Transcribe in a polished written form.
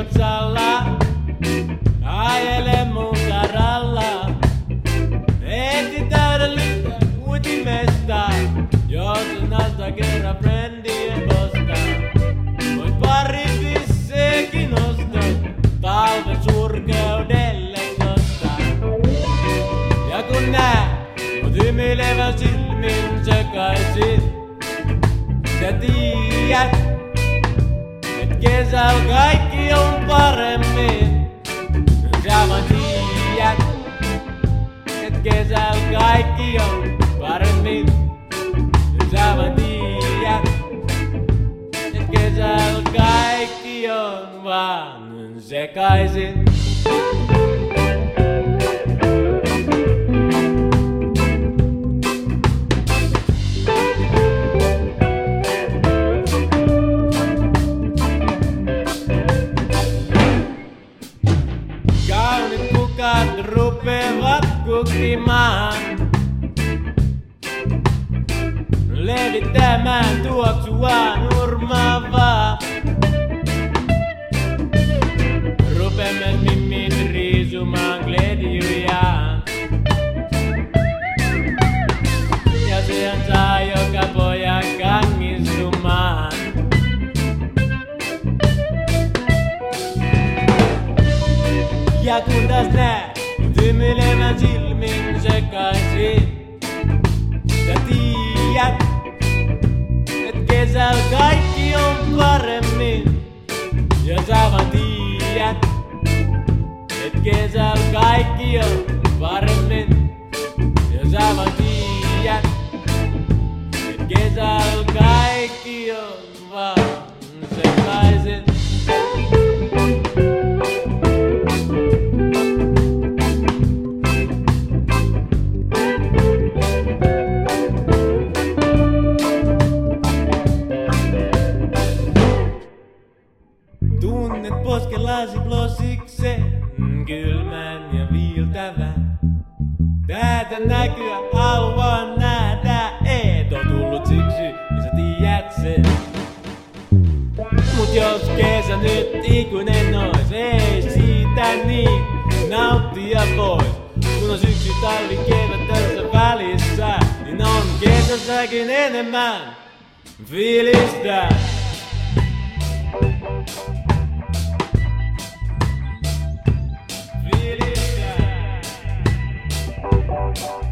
otsalla. Ajele mun karalla. Eti täydellistä utimesta. Jos nasta kerran friendien posta. Voit pari pisseekin ostaa. Talven surkeudelle nostaa. Ja kun näet mut hymyilevän silmin sekaisin, sä tiedät, et kesällä kaikki on paremmin. Sä vaan tiedät, et kesällä kaikki on paremmin. Sä vaan tiedät, et kesällä kaikki on vaan sekaisin. Kaunit kukat rupeavat kukkimaan, levittämään tuoksua nurmaavaa. Rupemme mimmin riisumaan gledjujaan. Ja sehän saa joka pojan kangistumaan. Ja kun taas näet hymyilevän silmin sekaisin, sä tiedät, et kesällä kaikki on paremmin. Ja sä vaan tiedät, et kesällä kaikki on paremmin. Ja sä vaan tiedät, et kesällä kaikki on vaan sekaisin. Tunnet poskellasi blosiksen, kylmän ja viiltävän. Tätä näkyä haluan nähdä, et oo tullut siksi, niin sä tiedät sen. Mut jos kesä nyt ikuinen ois, ei siitä niin nauttia pois. Kun on syksy, talvi, kevät tässä välissä, niin on kesässäkin enemmän fiilistä. Fiilistä.